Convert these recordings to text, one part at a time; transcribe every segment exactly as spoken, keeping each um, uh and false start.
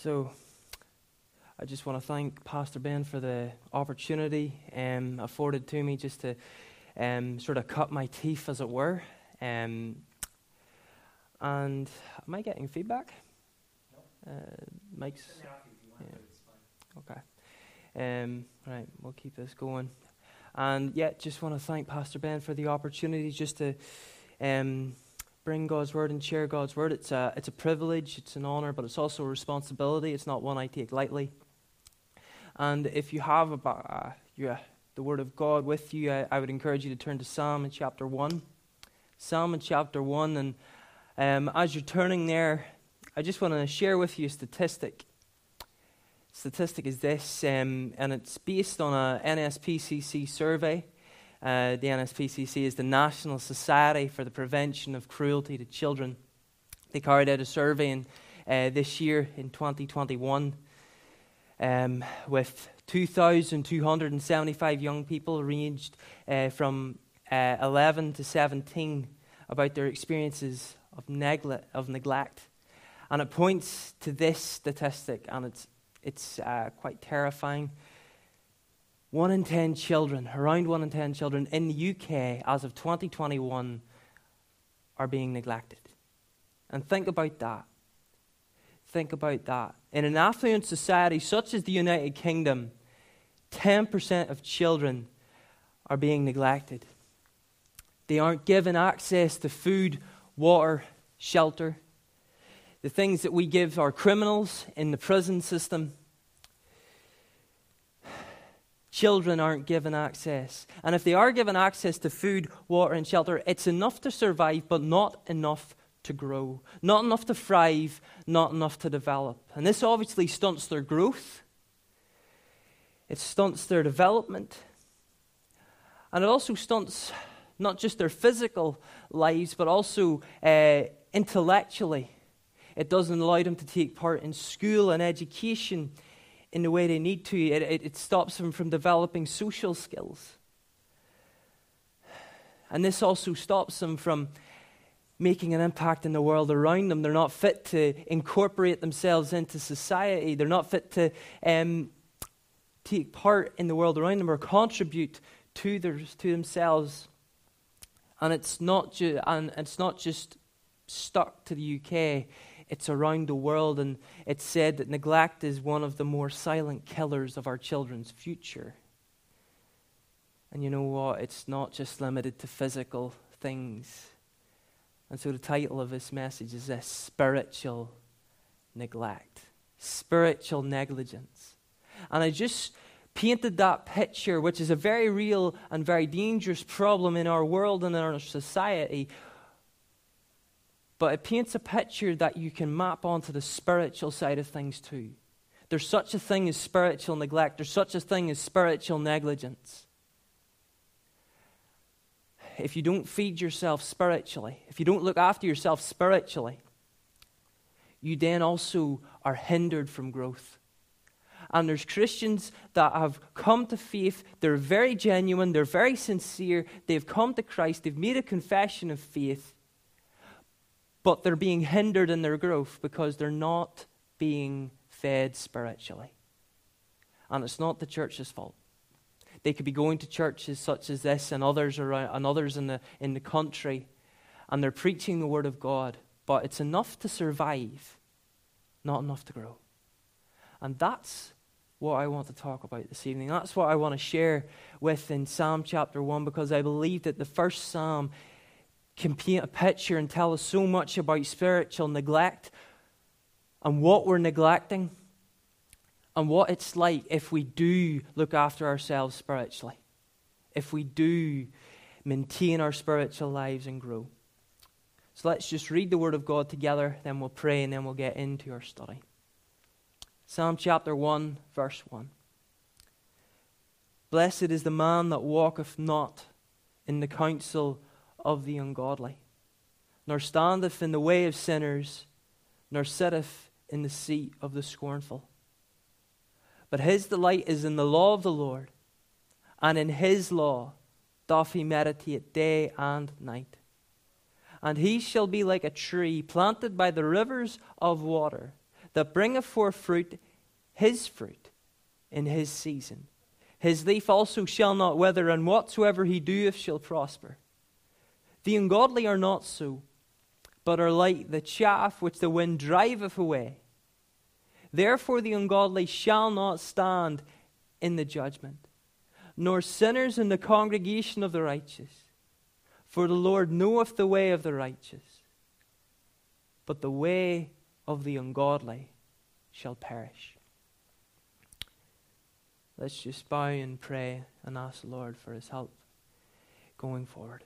So, I just want to thank Pastor Ben for the opportunity um, afforded to me just to um, sort of cut my teeth, as it were. Um, and am I getting feedback? No. Uh, Mike's. Yeah. Okay. Um, right, we'll keep this going. And yeah, just want to thank Pastor Ben for the opportunity just to um, bring God's word and share God's word. It's a it's a privilege, it's an honor, but it's also a responsibility. It's not one I take lightly. And if you have about uh, yeah, the word of God with you, I, I would encourage you to turn to Psalm in chapter one. Psalm in chapter one, and um, as you're turning there, I just want to share with you a statistic. Statistic is this, um, and it's based on a N S P C C survey. Uh, the N S P C C is the National Society for the Prevention of Cruelty to Children. They carried out a survey in, uh, this year in twenty twenty-one um, with two thousand two hundred seventy-five young people ranged uh, from uh, eleven to seventeen about their experiences of, negle- of neglect. And it points to this statistic, and it's It's uh, quite terrifying. One in ten children, around one in ten children in the U K as of twenty twenty-one are being neglected. And think about that. Think about that. In an affluent society such as the United Kingdom, ten percent of children are being neglected. They aren't given access to food, water, shelter. The things that we give our criminals in the prison system, children aren't given access. And if they are given access to food, water, and shelter, it's enough to survive, but not enough to grow. Not enough to thrive, not enough to develop. And this obviously stunts their growth. It stunts their development. And it also stunts not just their physical lives, but also uh, intellectually. It doesn't allow them to take part in school and education in the way they need to. It, it, it stops them from developing social skills. And this also stops them from making an impact in the world around them. They're not fit to incorporate themselves into society. They're not fit to um, take part in the world around them or contribute to their, to themselves. And it's not ju- and it's not just stuck to the U K. It's around the world, and it's said that neglect is one of the more silent killers of our children's future. And you know what? It's not just limited to physical things. And so the title of this message is this: spiritual neglect, spiritual negligence. And I just painted that picture, which is a very real and very dangerous problem in our world and in our society. But it paints a picture that you can map onto the spiritual side of things too. There's such a thing as spiritual neglect. There's such a thing as spiritual negligence. If you don't feed yourself spiritually, if you don't look after yourself spiritually, you then also are hindered from growth. And there's Christians that have come to faith. They're very genuine. They're very sincere. They've come to Christ. They've made a confession of faith. But they're being hindered in their growth because they're not being fed spiritually. And it's not the church's fault. They could be going to churches such as this and others around, and others in the in the country, and they're preaching the word of God, but it's enough to survive, not enough to grow. And that's what I want to talk about this evening. That's what I want to share with in Psalm chapter one, because I believe that the first psalm can paint a picture and tell us so much about spiritual neglect and what we're neglecting and what it's like if we do look after ourselves spiritually, if we do maintain our spiritual lives and grow. So let's just read the Word of God together, then we'll pray, and then we'll get into our study. Psalm chapter one, verse one. Blessed is the man that walketh not in the counsel of the ungodly, nor standeth in the way of sinners, nor sitteth in the seat of the scornful. But his delight is in the law of the Lord, and in his law doth he meditate day and night. And he shall be like a tree planted by the rivers of water, that bringeth forth fruit, his fruit, in his season. His leaf also shall not wither, and whatsoever he doeth shall prosper. The ungodly are not so, but are like the chaff which the wind driveth away. Therefore the ungodly shall not stand in the judgment, nor sinners in the congregation of the righteous. For the Lord knoweth the way of the righteous, but the way of the ungodly shall perish. Let's just bow and pray and ask the Lord for his help going forward.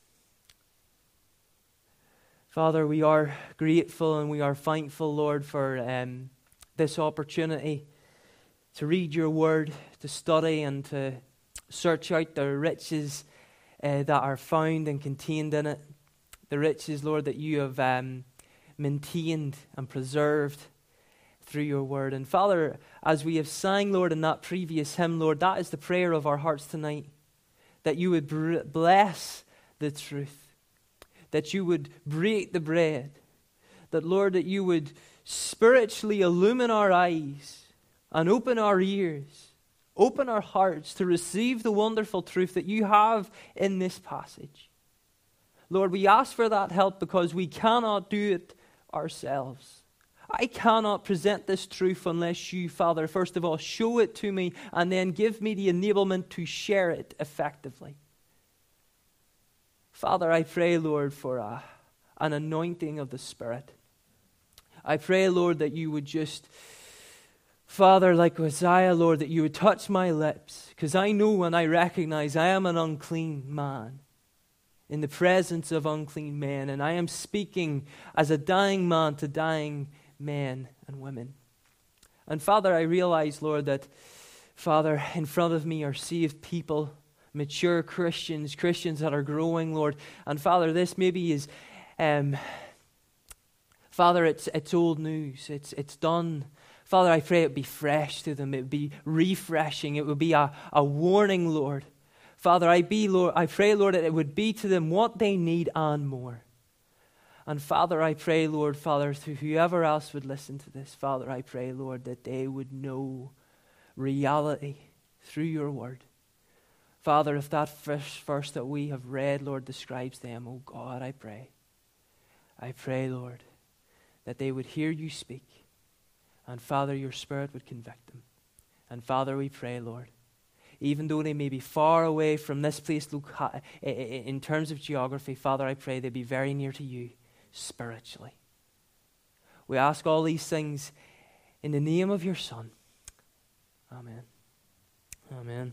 Father, we are grateful and we are thankful, Lord, for um, this opportunity to read your word, to study and to search out the riches uh, that are found and contained in it. The riches, Lord, that you have um, maintained and preserved through your word. And Father, as we have sang, Lord, in that previous hymn, Lord, that is the prayer of our hearts tonight, that you would br- bless the truth, that you would break the bread, that, Lord, that you would spiritually illumine our eyes and open our ears, open our hearts to receive the wonderful truth that you have in this passage. Lord, we ask for that help because we cannot do it ourselves. I cannot present this truth unless you, Father, first of all, show it to me and then give me the enablement to share it effectively. Father, I pray, Lord, for a, an anointing of the Spirit. I pray, Lord, that you would just, Father, like Isaiah, Lord, that you would touch my lips, because I know and I recognize I am an unclean man in the presence of unclean men, and I am speaking as a dying man to dying men and women. And Father, I realize, Lord, that, Father, in front of me are saved people, mature Christians, Christians that are growing, Lord. And Father, this maybe is, um, Father, it's it's old news. It's it's done. Father, I pray it be fresh to them. It would be refreshing. It would be a, a warning, Lord. Father, I be, Lord, I pray, Lord, that it would be to them what they need and more. And Father, I pray, Lord, Father, to whoever else would listen to this, Father, I pray, Lord, that they would know reality through your word. Father, if that first verse that we have read, Lord, describes them, oh God, I pray. I pray, Lord, that they would hear you speak. And Father, your Spirit would convict them. And Father, we pray, Lord, even though they may be far away from this place in terms of geography, Father, I pray they be very near to you spiritually. We ask all these things in the name of your Son. Amen. Amen.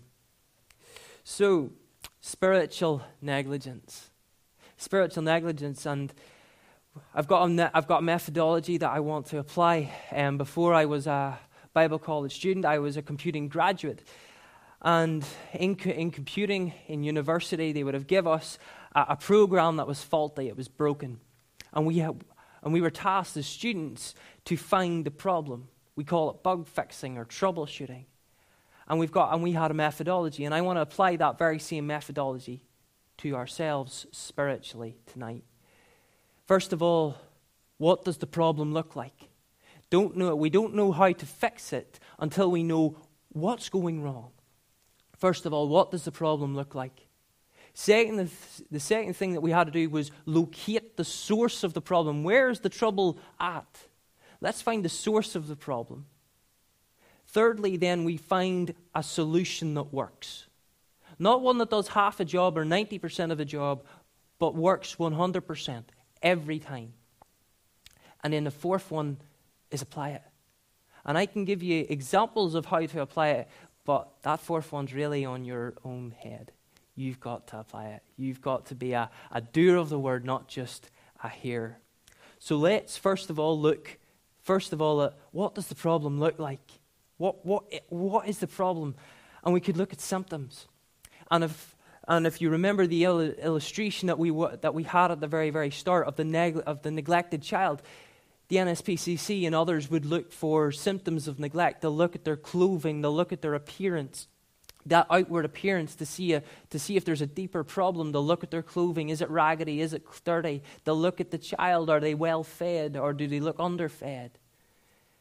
So, spiritual negligence. Spiritual negligence, and I've got a, I've got a methodology that I want to apply. Um, before I was a Bible college student, I was a computing graduate. And in, in computing, in university, they would have given us a, a program that was faulty, it was broken. And we, have, and we were tasked as students to find the problem. We call it bug fixing or troubleshooting. And we've got and we had a methodology, and I want to apply that very same methodology to ourselves spiritually tonight. First of all, what does the problem look like? Don't know we don't know how to fix it until we know what's going wrong. First of all, what does the problem look like? Second, the, the second thing that we had to do was locate the source of the problem. Where is the trouble at? Let's find the source of the problem. Thirdly, then, we find a solution that works. Not one that does half a job or ninety percent of the job, but works one hundred percent every time. And then the fourth one is apply it. And I can give you examples of how to apply it, but that fourth one's really on your own head. You've got to apply it. You've got to be a, a doer of the word, not just a hearer. So let's first of all look, first of all, at what does the problem look like? What what what is the problem? And we could look at symptoms. And if and if you remember the il- illustration that we that we had at the very very start of the neg- of the neglected child, the N S P C C and others would look for symptoms of neglect. They'll look at their clothing. They'll look at their appearance, that outward appearance, to see a, to see if there's a deeper problem. They'll look at their clothing. Is it raggedy? Is it dirty? They'll look at the child. Are they well fed, or do they look underfed?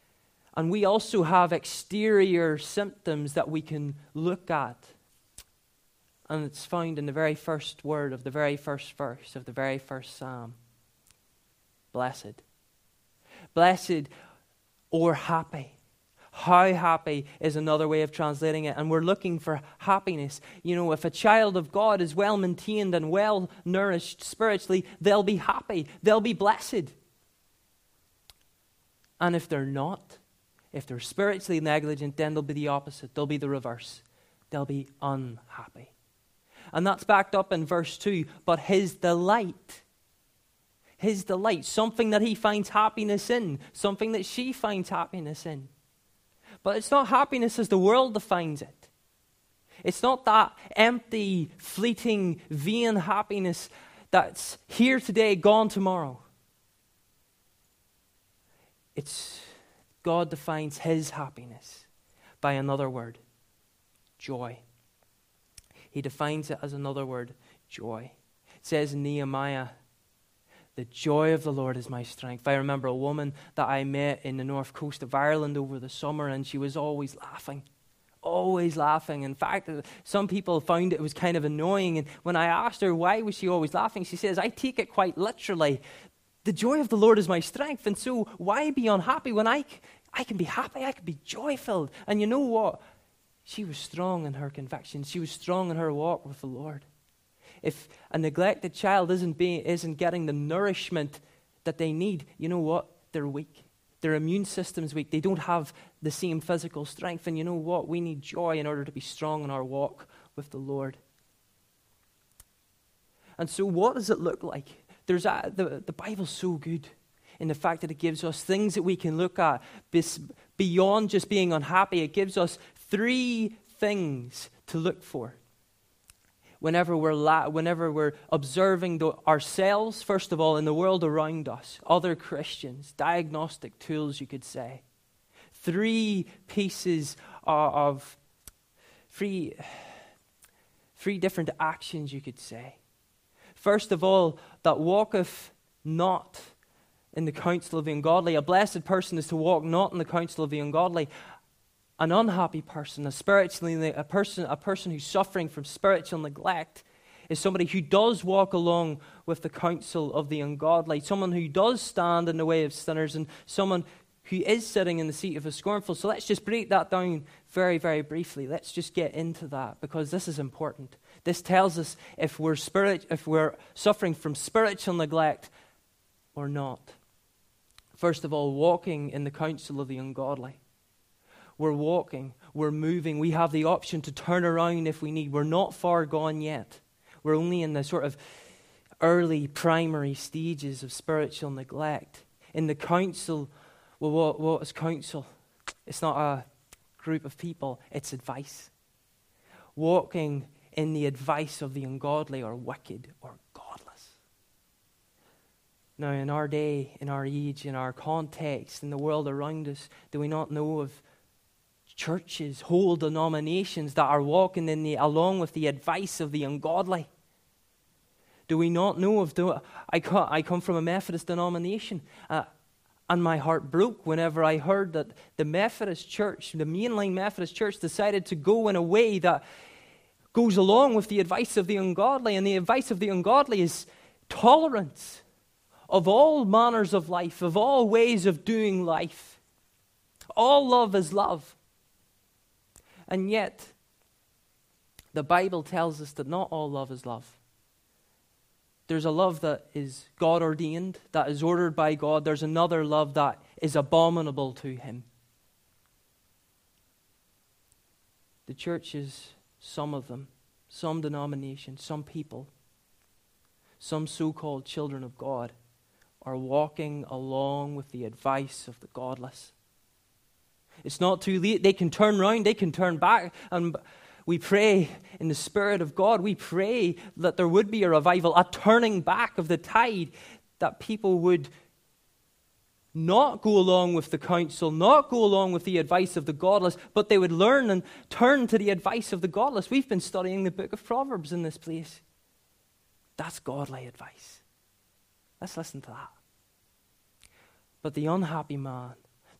And we also have exterior symptoms that we can look at. And it's found in the very first word of the very first verse of the very first psalm. Blessed. Blessed or happy. How happy is another way of translating it. And we're looking for happiness. You know, if a child of God is well maintained and well nourished spiritually, they'll be happy. They'll be blessed. And if they're not, if they're spiritually negligent, then they'll be the opposite. They'll be the reverse. They'll be unhappy. And that's backed up in verse two. But his delight, his delight, something that he finds happiness in, something that she finds happiness in. But it's not happiness as the world defines it. It's not that empty, fleeting, vain happiness that's here today, gone tomorrow. It's God defines his happiness by another word, joy. He defines it as another word, joy. It says in Nehemiah, the joy of the Lord is my strength. I remember a woman that I met in the north coast of Ireland over the summer, and she was always laughing, always laughing. In fact, some people found it was kind of annoying. And when I asked her why was she always laughing, she says, I take it quite literally. The joy of the Lord is my strength. And so why be unhappy when I, I can be happy, I can be joy-filled. And you know what? She was strong in her convictions. She was strong in her walk with the Lord. If a neglected child isn't being, isn't getting the nourishment that they need, you know what? They're weak. Their immune system's weak. They don't have the same physical strength. And you know what? We need joy in order to be strong in our walk with the Lord. And so what does it look like? There's a, the, the Bible's so good in the fact that it gives us things that we can look at beyond just being unhappy. It gives us three things to look for. Whenever we're la- whenever we're observing the, ourselves, first of all, in the world around us, other Christians, diagnostic tools, you could say. Three pieces of, of three, three different actions, you could say. First of all, that walketh not in the counsel of the ungodly. A blessed person is to walk not in the counsel of the ungodly. An unhappy person, a spiritually a person, a person who's suffering from spiritual neglect, is somebody who does walk along with the counsel of the ungodly, someone who does stand in the way of sinners, and someone who is sitting in the seat of the scornful. So let's just break that down very, very briefly. Let's just get into that, because this is important. This tells us if we're spirit, if we're suffering from spiritual neglect or not. First of all, walking in the counsel of the ungodly. We're walking, we're moving, we have the option to turn around if we need. We're not far gone yet. We're only in the sort of early primary stages of spiritual neglect. In the counsel, well, what, what is counsel? It's not a group of people, it's advice. Walking in the advice of the ungodly or wicked or godless. Now, in our day, in our age, in our context, in the world around us, do we not know of churches, whole denominations that are walking in the along with the advice of the ungodly? Do we not know of the? I come, I come from a Methodist denomination, uh, and my heart broke whenever I heard that the Methodist Church, the mainline Methodist Church, decided to go in a way that goes along with the advice of the ungodly, and the advice of the ungodly is tolerance of all manners of life, of all ways of doing life. All love is love. And yet, the Bible tells us that not all love is love. There's a love that is God-ordained, that is ordered by God. There's another love that is abominable to Him. The churches, some of them, some denominations, some people, some so-called children of God, are walking along with the advice of the godless. It's not too late. They can turn round, they can turn back. And we pray in the Spirit of God, we pray that there would be a revival, a turning back of the tide, that people would not go along with the counsel, not go along with the advice of the godless, but they would learn and turn to the advice of the godless. We've been studying the book of Proverbs in this place. That's godly advice. Let's listen to that. But the unhappy man,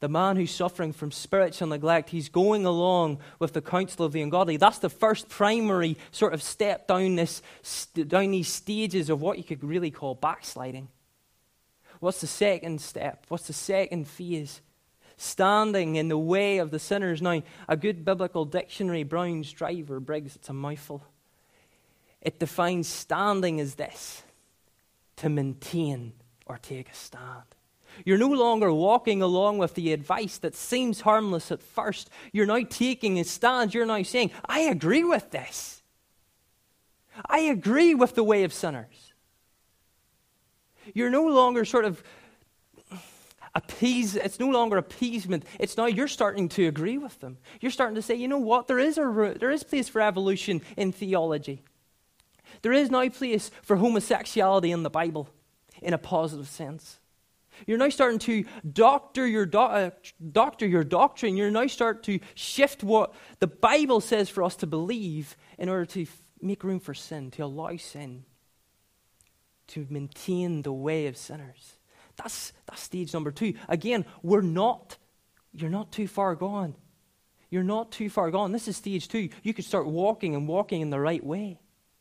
The man who's suffering from spiritual neglect, he's going along with the counsel of the ungodly. That's the first primary sort of step down this down these stages of what you could really call backsliding. What's the second step? What's the second phase? Standing in the way of the sinners. Now, a good biblical dictionary, Brown's, Driver, Briggs, it's a mouthful. It defines standing as this: to maintain or take a stand. You're no longer walking along with the advice that seems harmless at first. You're now taking a stand. You're now saying, I agree with this. I agree with the way of sinners. You're no longer sort of appease. It's no longer appeasement. It's now you're starting to agree with them. You're starting to say, you know what? There is a there is place for evolution in theology. There is now place for homosexuality in the Bible in a positive sense. You're now starting to doctor your, do- uh, doctor your doctrine. You're now starting to shift what the Bible says for us to believe in order to f- make room for sin, to allow sin, to maintain the way of sinners. That's, that's stage number two. Again, we're not, you're not too far gone. You're not too far gone. This is stage two. You could start walking and walking in the right way.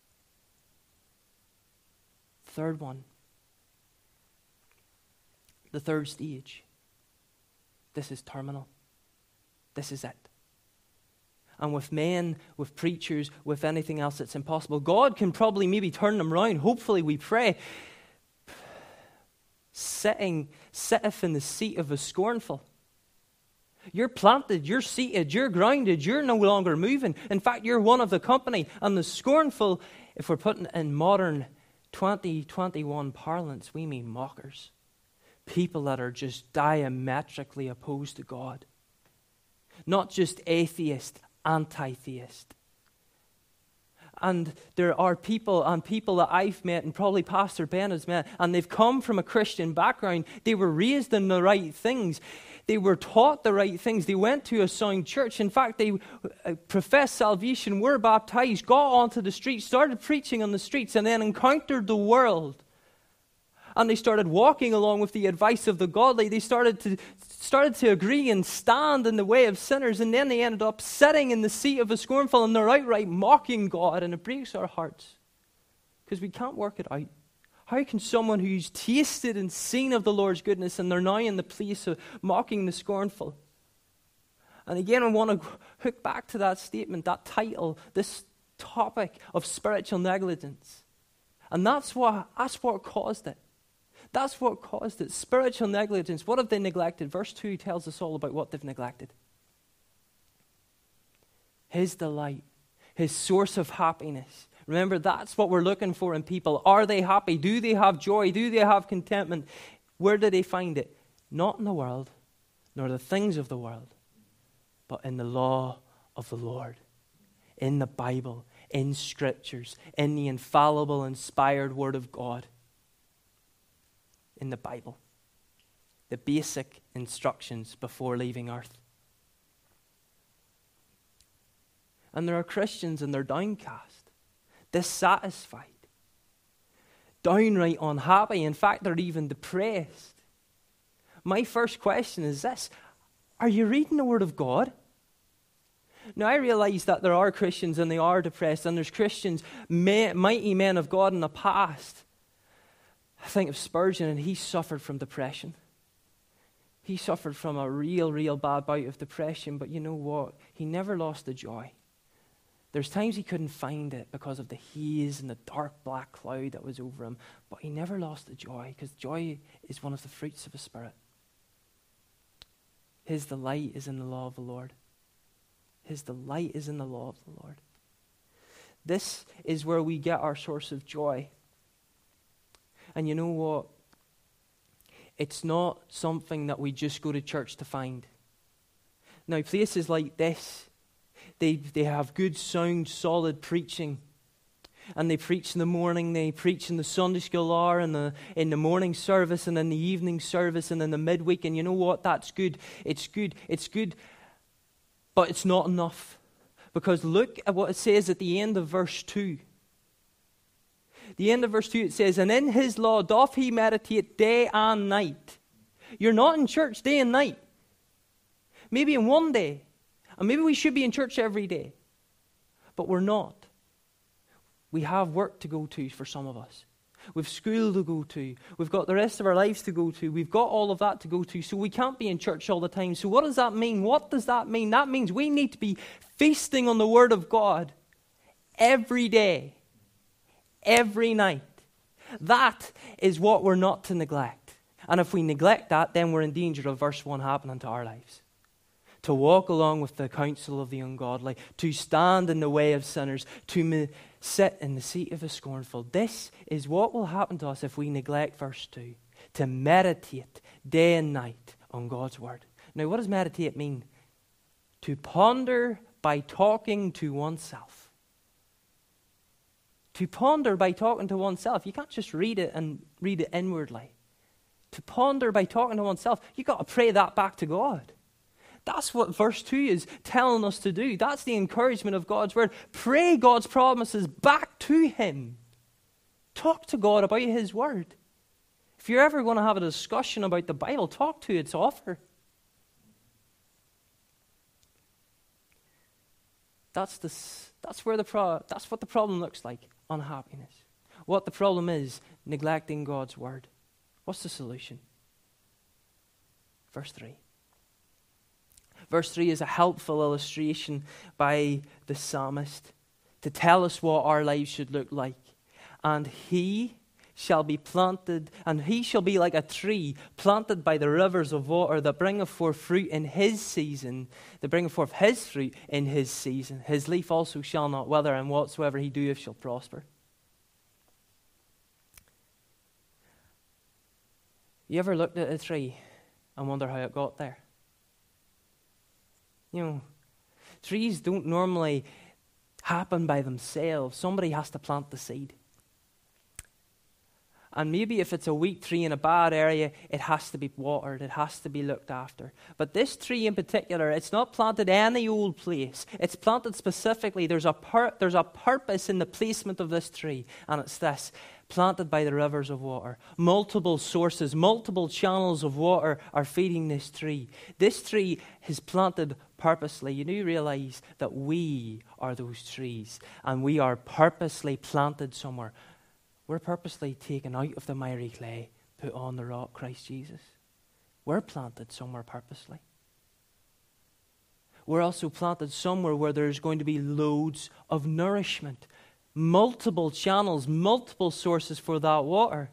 Third one. The third stage. This is terminal. This is it. And with men, with preachers, with anything else, it's impossible. God can probably maybe turn them around. Hopefully we pray. Sitting, sitteth in the seat of a scornful. You're planted, you're seated, you're grounded, you're no longer moving. In fact, you're one of the company. And the scornful, if we're putting it in modern twenty twenty-one parlance, we mean mockers. People that are just diametrically opposed to God. Not just atheist, anti-theist. And there are people and people that I've met, and probably Pastor Ben has met, and they've come from a Christian background. They were raised in the right things. They were taught the right things. They went to a sound church. In fact, they professed salvation, were baptized, got onto the streets, started preaching on the streets, and then encountered the world. And they started walking along with the advice of the godly. They started to started to agree and stand in the way of sinners. And then they ended up sitting in the seat of a scornful, and they're outright mocking God. And it breaks our hearts because we can't work it out. How can someone who's tasted and seen of the Lord's goodness, and they're now in the place of mocking the scornful? And again, I want to hook back to that statement, that title, this topic of spiritual negligence. And that's what, that's what caused it. That's what caused it. Spiritual negligence. What have they neglected? Verse two tells us all about what they've neglected. His delight, his source of happiness. Remember, that's what we're looking for in people. Are they happy? Do they have joy? Do they have contentment? Where do they find it? Not in the world, nor the things of the world, but in the law of the Lord, in the Bible, in Scriptures, in the infallible, inspired Word of God. In the Bible, the basic instructions before leaving earth. And there are Christians and they're downcast, dissatisfied, downright unhappy. In fact, they're even depressed. My first question is this: are you reading the Word of God? Now, I realize that there are Christians and they are depressed, and there's Christians, mighty men of God in the past. I think of Spurgeon, and he suffered from depression. He suffered from a real, real bad bout of depression, but you know what? He never lost the joy. There's times he couldn't find it because of the haze and the dark black cloud that was over him, but he never lost the joy, because joy is one of the fruits of the Spirit. His delight is in the law of the Lord. His delight is in the law of the Lord. This is where we get our source of joy. And you know what? It's not something that we just go to church to find. Now, places like this, they they have good, sound, solid preaching. And they preach in the morning, they preach in the Sunday school hour, in the, in the morning service, and in the evening service, and in the midweek. And you know what? That's good. It's good. It's good. But it's not enough. Because look at what it says at the end of verse two. The end of verse two, it says, and in his law doth he meditate day and night. You're not in church day and night. maybe in one day. And maybe we should be in church every day. But we're not. We have work to go to for some of us. We've school to go to. We've got the rest of our lives to go to. We've got all of that to go to. So we can't be in church all the time. So what does that mean? What does that mean? That means we need to be feasting on the Word of God every day, every night. That is what we're not to neglect. And if we neglect that, then we're in danger of verse one happening to our lives. To walk along with the counsel of the ungodly, to stand in the way of sinners, to me- sit in the seat of the scornful. This is what will happen to us if we neglect verse two. To meditate day and night on God's word. Now, what does meditate mean? To ponder by talking to oneself. To ponder by talking to oneself. You can't just read it and read it inwardly. To ponder by talking to oneself, you've got to pray that back to God. That's what verse two is telling us to do. That's the encouragement of God's word. Pray God's promises back to Him. Talk to God about His word. If you're ever going to have a discussion about the Bible, talk to its author. That's the that's where the pro, that's what the problem looks like. Unhappiness. What the problem is, neglecting God's word. What's the solution? Verse three. Verse three is a helpful illustration by the psalmist to tell us what our lives should look like. And he shall be planted, and he shall be like a tree planted by the rivers of water that bringeth forth fruit in his season, that bringeth forth his fruit in his season. His leaf also shall not wither, and whatsoever he doeth shall prosper. You ever looked at a tree and wonder how it got there? You know, trees don't normally happen by themselves. Somebody has to plant the seed. And maybe if it's a weak tree in a bad area, it has to be watered. It has to be looked after. But this tree in particular, it's not planted any old place. It's planted specifically. There's a pur- there's a purpose in the placement of this tree. And it's this: planted by the rivers of water. Multiple sources, multiple channels of water are feeding this tree. This tree is planted purposely. You do realize that we are those trees. And we are purposely planted somewhere. We're purposely taken out of the miry clay, put on the rock, Christ Jesus. We're planted somewhere purposely. We're also planted somewhere where there's going to be loads of nourishment. Multiple channels, multiple sources for that water.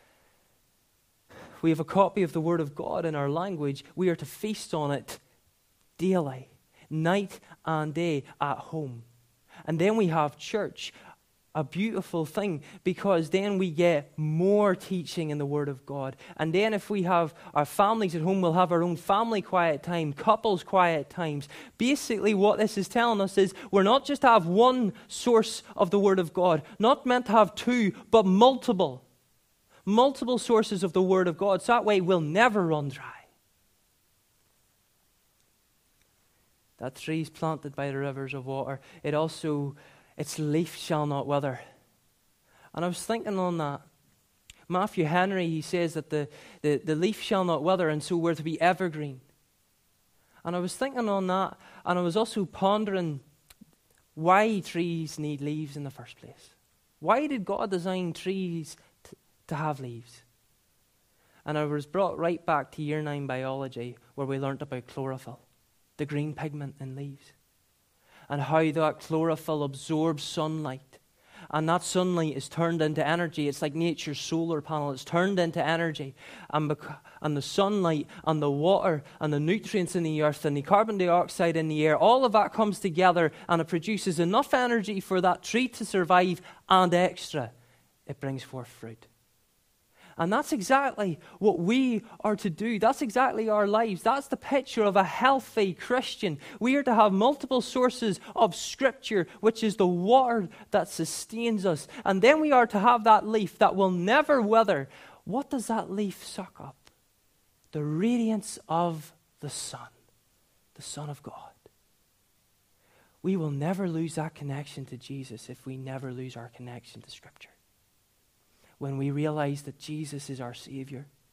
We have a copy of the Word of God in our language. We are to feast on it daily, night and day at home. And then we have church. A beautiful thing, because then we get more teaching in the Word of God. And then if we have our families at home, we'll have our own family quiet time, couples quiet times. Basically what this is telling us is we're not just to have one source of the Word of God, not meant to have two, but multiple. Multiple sources of the Word of God. So that way we'll never run dry. That tree is planted by the rivers of water. It also... Its leaf shall not wither. And I was thinking on that. Matthew Henry, he says that the, the, the leaf shall not wither, and so we're to be evergreen. And I was thinking on that, and I was also pondering why trees need leaves in the first place. Why did God design trees t- to have leaves? And I was brought right back to year nine biology, where we learnt about chlorophyll, the green pigment in leaves. And how that chlorophyll absorbs sunlight. And that sunlight is turned into energy. It's like nature's solar panel. It's turned into energy. And, bec- and the sunlight and the water and the nutrients in the earth and the carbon dioxide in the air, all of that comes together and it produces enough energy for that tree to survive and extra. It brings forth fruit. And that's exactly what we are to do. That's exactly our lives. That's the picture of a healthy Christian. We are to have multiple sources of Scripture, which is the water that sustains us. And then we are to have that leaf that will never wither. What does that leaf suck up? The radiance of the sun, the Son of God. We will never lose that connection to Jesus if we never lose our connection to Scripture. When we realize that Jesus is our Savior,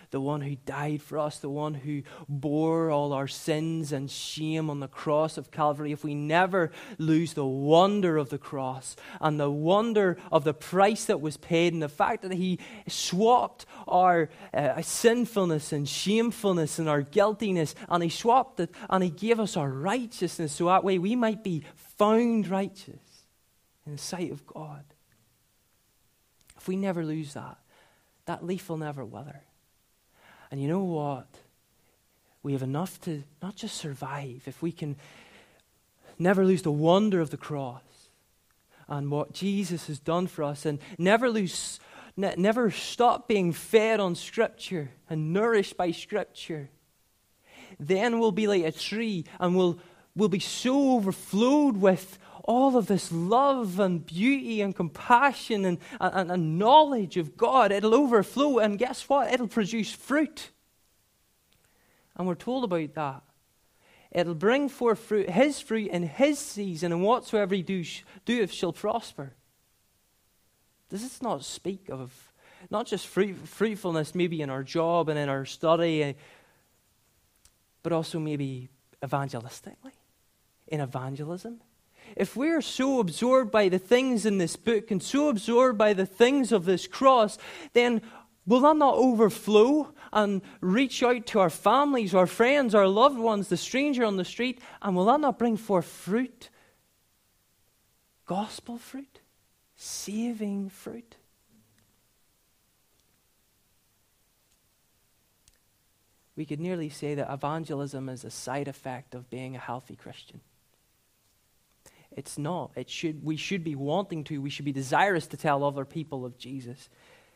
the one who died for us, the one who bore all our sins and shame on the cross of Calvary, if we never lose the wonder of the cross and the wonder of the price that was paid and the fact that he swapped our uh, sinfulness and shamefulness and our guiltiness, and he swapped it and he gave us our righteousness so that way we might be found righteous in the sight of God. If we never lose that, that leaf will never wither. And you know what? We have enough to not just survive, if we can never lose the wonder of the cross and what Jesus has done for us, and never lose, ne- never stop being fed on Scripture and nourished by Scripture, then we'll be like a tree and we'll, we'll be so overflowed with all of this love and beauty and compassion and, and, and knowledge of God. It'll overflow, and guess what? It'll produce fruit. And we're told about that. It'll bring forth fruit, his fruit in his season, and whatsoever he do, doeth shall prosper. Does this not speak of not just fruit, fruitfulness maybe in our job and in our study, but also maybe evangelistically, in evangelism? If we're so absorbed by the things in this book and so absorbed by the things of this cross, then will that not overflow and reach out to our families, our friends, our loved ones, the stranger on the street, and will that not bring forth fruit? Gospel fruit? Saving fruit? We could nearly say that evangelism is a side effect of being a healthy Christian. It's not. It should. We should be wanting to. We should be desirous to tell other people of Jesus.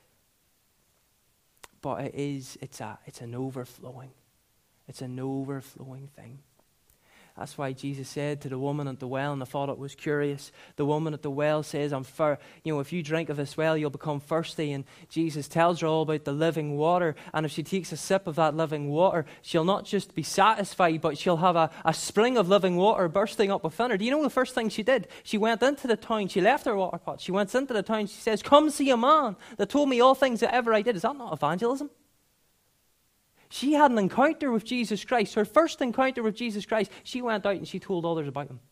But it is. It's a. It's an overflowing. It's an overflowing thing. That's why Jesus said to the woman at the well, and I thought it was curious. The woman at the well says, "I'm fir- You know, if you drink of this well, you'll become thirsty." And Jesus tells her all about the living water. And if she takes a sip of that living water, she'll not just be satisfied, but she'll have a, a spring of living water bursting up within her. Do you know the first thing she did? She went into the town. She left her water pot. She went into the town. She says, "Come see a man that told me all things that ever I did." Is that not evangelism? She had an encounter with Jesus Christ. Her first encounter with Jesus Christ, she went out and she told others about him.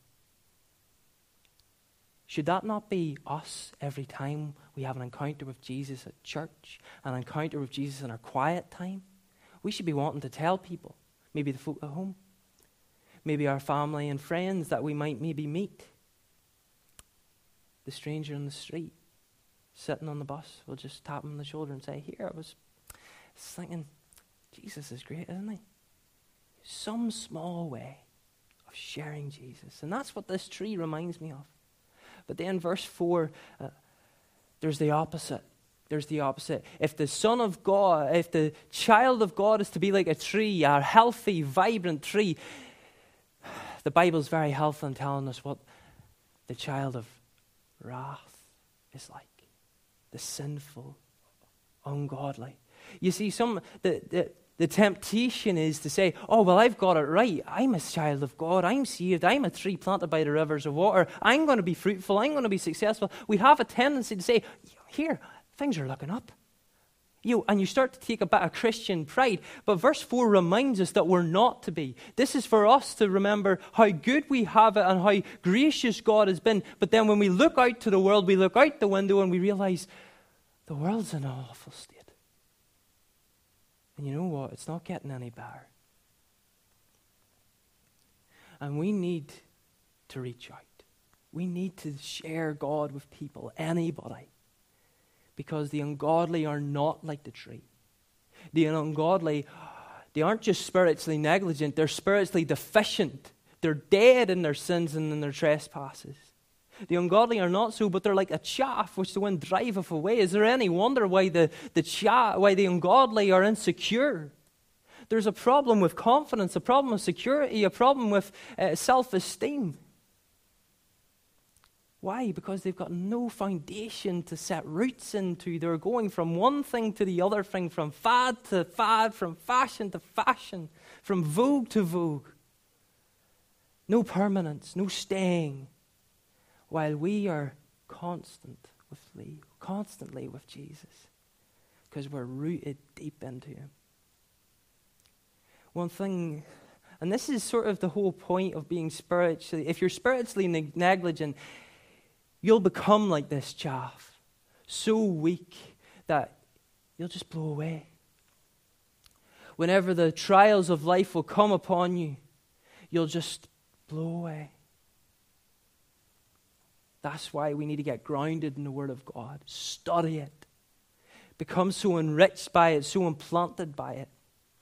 Should that not be us every time we have an encounter with Jesus at church, an encounter with Jesus in our quiet time? We should be wanting to tell people, maybe the folk at home, maybe our family and friends that we might maybe meet. The stranger on the street, sitting on the bus, we'll just tap him on the shoulder and say, "Here, I was thinking, Jesus is great, isn't he?" Some small way of sharing Jesus. And that's what this tree reminds me of. But then verse four, uh, there's the opposite. There's the opposite. If the Son of God, if the child of God is to be like a tree, a healthy, vibrant tree, the Bible's very helpful in telling us what the child of wrath is like. The sinful, ungodly. You see, some the, the the temptation is to say, "Oh, well, I've got it right. I'm a child of God. I'm saved. I'm a tree planted by the rivers of water. I'm going to be fruitful. I'm going to be successful." We have a tendency to say, "Here, things are looking up." You and you start to take a bit of Christian pride. But verse four reminds us that we're not to be. This is for us to remember how good we have it and how gracious God has been. But then when we look out to the world, we look out the window and we realize the world's in an awful state. And you know what? It's not getting any better. And we need to reach out. We need to share God with people, anybody. Because the ungodly are not like the tree. The ungodly, they aren't just spiritually negligent, they're spiritually deficient. They're dead in their sins and in their trespasses. The ungodly are not so, but they're like a chaff which the wind driveth away. Is there any wonder why the, the chaff, why the ungodly are insecure? There's a problem with confidence, a problem with security, a problem with uh, self-esteem. Why? Because they've got no foundation to set roots into. They're going from one thing to the other thing, from fad to fad, from fashion to fashion, from vogue to vogue. No permanence, no staying. While we are constant with constantly with Jesus, because we're rooted deep into him. one thing, and this is sort of the whole point of being spiritually, if you're spiritually neg- negligent, you'll become like this chaff, so weak that you'll just blow away. Whenever the trials of life will come upon you, you'll just blow away. That's why we need to get grounded in the Word of God. Study it. Become so enriched by it, so implanted by it.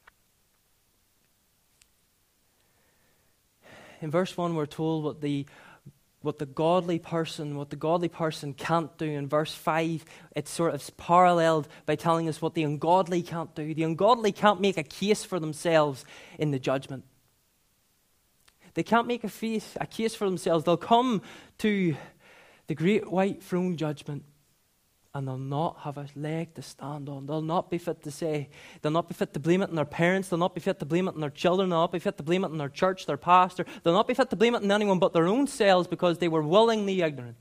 In verse one, we're told what the what the godly person, what the godly person can't do. In verse five, it's sort of paralleled by telling us what the ungodly can't do. The ungodly can't make a case for themselves in the judgment. They can't make a, face, a case for themselves. They'll come to the great white throne judgment, and they'll not have a leg to stand on. They'll not be fit to say, they'll not be fit to blame it on their parents. They'll not be fit to blame it on their children. They'll not be fit to blame it on their church, their pastor. They'll not be fit to blame it on anyone but their own selves because they were willingly ignorant.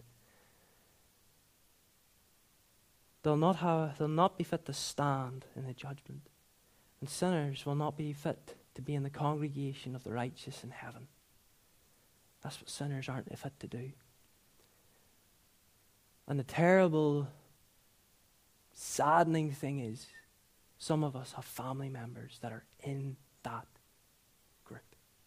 They'll not have, they'll not be fit to stand in the judgment. And sinners will not be fit to be in the congregation of the righteous in heaven. That's what sinners aren't fit to do. And the terrible, saddening thing is, some of us have family members that are in that group.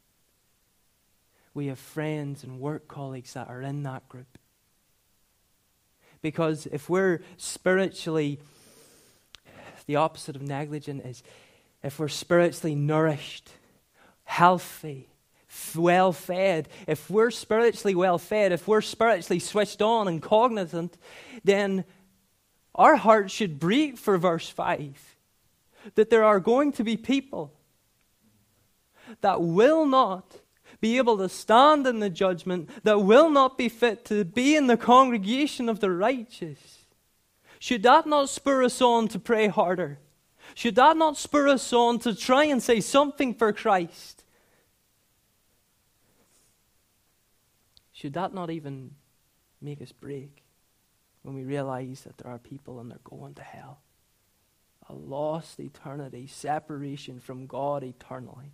We have friends and work colleagues that are in that group. Because if we're spiritually, the opposite of negligent is, if we're spiritually nourished, healthy, well fed, if we're spiritually well fed, if we're spiritually switched on and cognizant, then our heart should breathe for verse five, that there are going to be people that will not be able to stand in the judgment, that will not be fit to be in the congregation of the righteous. Should that not spur us on to pray harder? Should that not spur us on to try and say something for Christ? Should that not even make us break when we realize that there are people and they're going to hell? A lost eternity, separation from God eternally.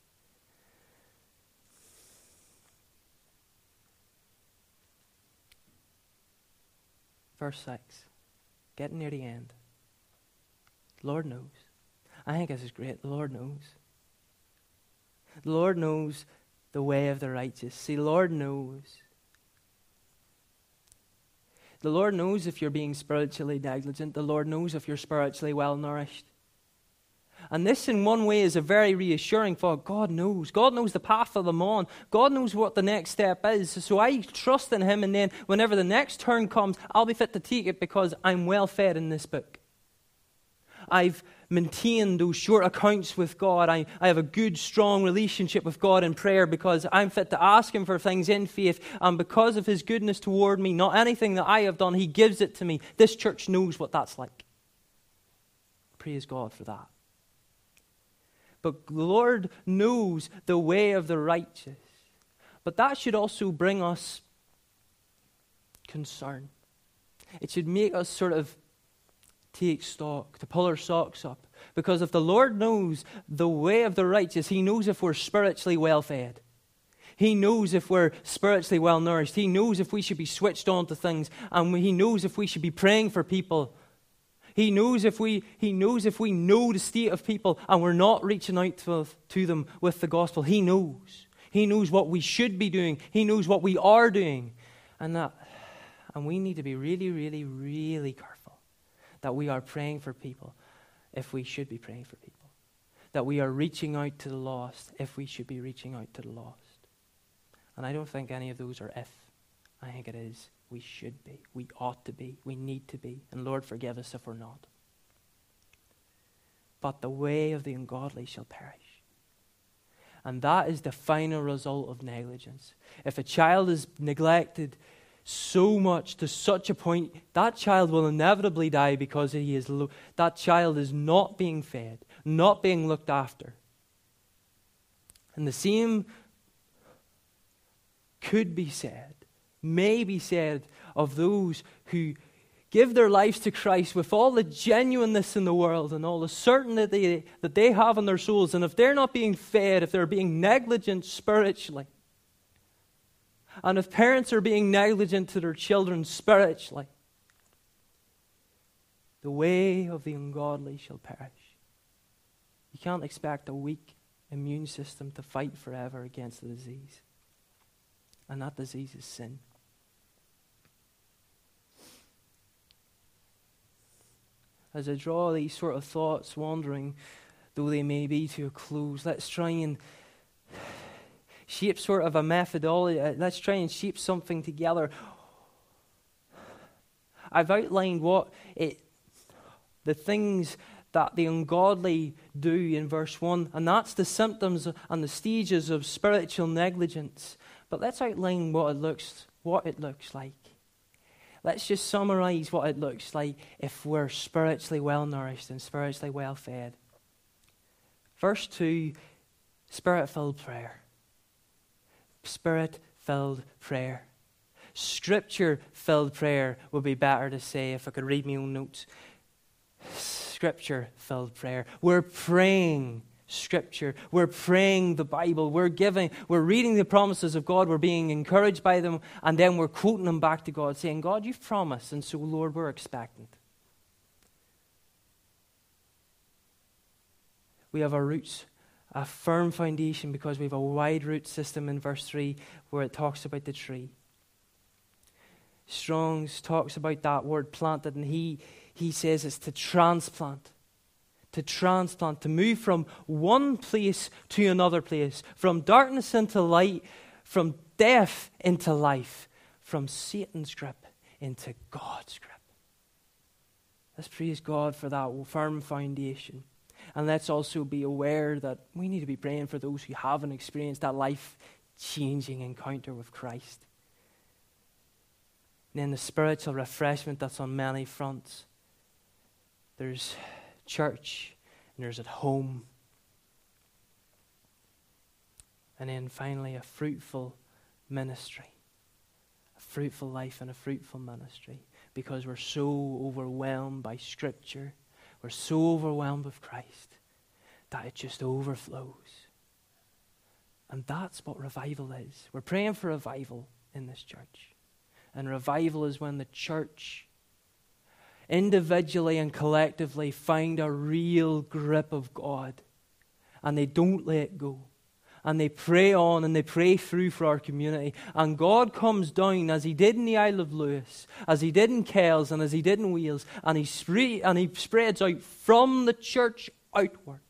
Verse six, getting near the end. The Lord knows. I think this is great. The Lord knows. The Lord knows the way of the righteous. See, the Lord knows. The Lord knows if you're being spiritually negligent. The Lord knows if you're spiritually well nourished. And this in one way is a very reassuring thought. God knows. God knows the path that I'm on. God knows what the next step is. So I trust in Him, and then whenever the next turn comes, I'll be fit to take it because I'm well fed in this book. I've maintained those short accounts with God. I, I have a good, strong relationship with God in prayer because I'm fit to ask Him for things in faith. And because of His goodness toward me, not anything that I have done, He gives it to me. This church knows what that's like. Praise God for that. But the Lord knows the way of the righteous. But that should also bring us concern. It should make us sort of take stock, to pull our socks up. Because if the Lord knows the way of the righteous, He knows if we're spiritually well fed. He knows if we're spiritually well nourished. He knows if we should be switched on to things. And He knows if we should be praying for people. He knows if we He knows if we know the state of people and we're not reaching out to, to them with the gospel. He knows. He knows what we should be doing. He knows what we are doing. And that and we need to be really, really, really careful that we are praying for people if we should be praying for people. That we are reaching out to the lost if we should be reaching out to the lost. And I don't think any of those are if. I think it is we should be. We ought to be. We need to be. And Lord, forgive us if we're not. But the way of the ungodly shall perish. And that is the final result of negligence. If a child is neglected so much to such a point, that child will inevitably die because he is lo- that child is not being fed, not being looked after. And the same could be said, may be said of those who give their lives to Christ with all the genuineness in the world and all the certainty that they have in their souls, and if they're not being fed, if they're being negligent spiritually, and if parents are being negligent to their children spiritually, the way of the ungodly shall perish. You can't expect a weak immune system to fight forever against the disease. And that disease is sin. As I draw these sort of thoughts wandering, though they may be, to a close, let's try and shape sort of a methodology. Let's try and shape something together. I've outlined what it, the things that the ungodly do in verse one, and that's the symptoms and the stages of spiritual negligence. But let's outline what it looks, what it looks like. Let's just summarize what it looks like if we're spiritually well nourished and spiritually well fed. Verse two, Spirit-filled prayer. Spirit-filled prayer. Scripture-filled prayer would be better to say if I could read my own notes. Scripture-filled prayer. We're praying Scripture. We're praying the Bible. We're giving, we're reading the promises of God. We're being encouraged by them, and then we're quoting them back to God, saying, God, you've promised, and so, Lord, we're expectant. We have our roots, a firm foundation, because we have a wide root system in verse three where it talks about the tree. Strong's talks about that word planted, and he, he says it's to transplant. To transplant, to move from one place to another place, from darkness into light, from death into life, from Satan's grip into God's grip. Let's praise God for that firm foundation. And let's also be aware that we need to be praying for those who haven't experienced that life-changing encounter with Christ. And then the spiritual refreshment that's on many fronts. There's church, and there's at home. And then finally, a fruitful ministry. A fruitful life and a fruitful ministry. Because we're so overwhelmed by Scripture, we're so overwhelmed with Christ, that it just overflows. And that's what revival is. We're praying for revival in this church. And revival is when the church, individually and collectively, find a real grip of God. And they don't let go. And they pray on and they pray through for our community. And God comes down as he did in the Isle of Lewis, as he did in Kells and as he did in Wales. And he, spre- and he spreads out from the church outward.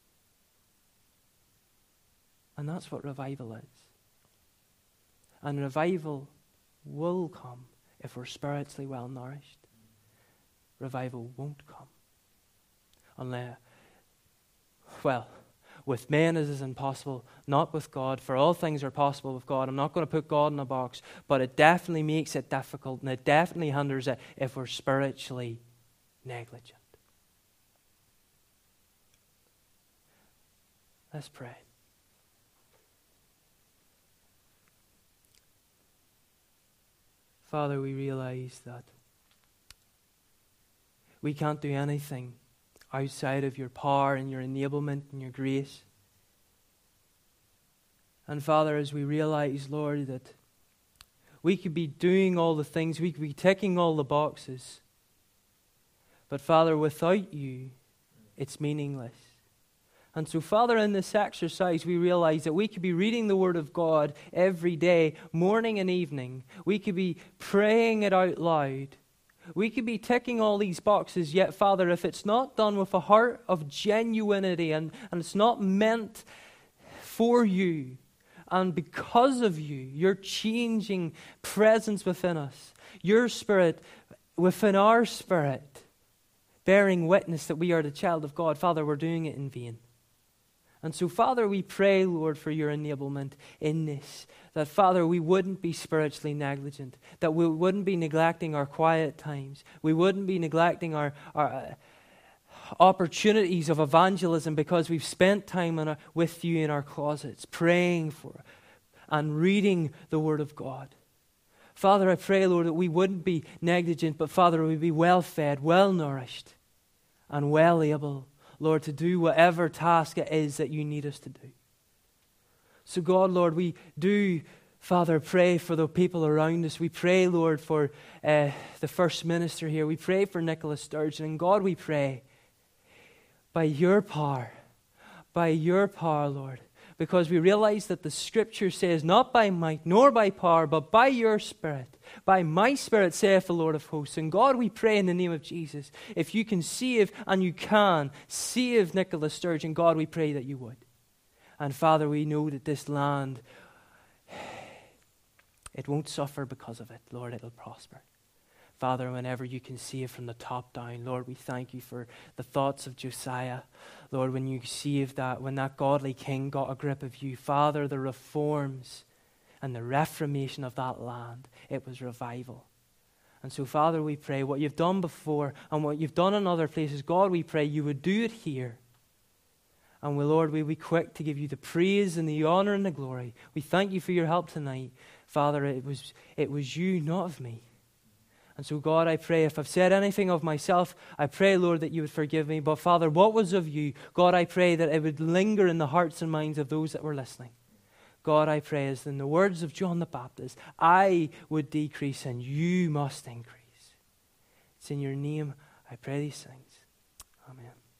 And that's what revival is. And revival will come if we're spiritually well nourished. Revival won't come unless, well, with men it is impossible, not with God. For all things are possible with God. I'm not going to put God in a box, but it definitely makes it difficult, and it definitely hinders it if we're spiritually negligent. Let's pray. Father, we realize that we can't do anything outside of your power and your enablement and your grace. And Father, as we realize, Lord, that we could be doing all the things, we could be ticking all the boxes, but Father, without you, it's meaningless. And so, Father, in this exercise, we realize that we could be reading the Word of God every day, morning and evening. We could be praying it out loud. We could be ticking all these boxes, yet, Father, if it's not done with a heart of genuinity and, and it's not meant for you and because of you, your changing presence within us, your Spirit within our spirit, bearing witness that we are the child of God, Father, we're doing it in vain. And so, Father, we pray, Lord, for your enablement in this. That, Father, we wouldn't be spiritually negligent. That we wouldn't be neglecting our quiet times. We wouldn't be neglecting our, our uh, opportunities of evangelism because we've spent time in a, with you in our closets, praying for and reading the Word of God. Father, I pray, Lord, that we wouldn't be negligent, but Father, we'd be well fed, well nourished, and well able, Lord, to do whatever task it is that you need us to do. So God, Lord, we do, Father, pray for the people around us. We pray, Lord, for uh, the first minister here. We pray for Nicola Sturgeon. And God, we pray, by your power, by your power, Lord, because we realize that the Scripture says, not by might nor by power, but by your Spirit. By my Spirit, saith the Lord of hosts. And God, we pray in the name of Jesus, if you can save, and you can save Nicola Sturgeon, God, we pray that you would. And Father, we know that this land, it won't suffer because of it. Lord, it'll prosper. Father, whenever you can save from the top down, Lord, we thank you for the thoughts of Josiah. Lord, when you saved that, when that godly king got a grip of you, Father, the reforms and the reformation of that land, it was revival. And so, Father, we pray what you've done before and what you've done in other places, God, we pray you would do it here. And we, Lord, we'll be quick to give you the praise and the honor and the glory. We thank you for your help tonight. Father, it was, it was you, not of me. And so, God, I pray if I've said anything of myself, I pray, Lord, that you would forgive me. But, Father, what was of you, God, I pray that it would linger in the hearts and minds of those that were listening. God, I pray, as in the words of John the Baptist, I would decrease and you must increase. It's in your name I pray these things. Amen.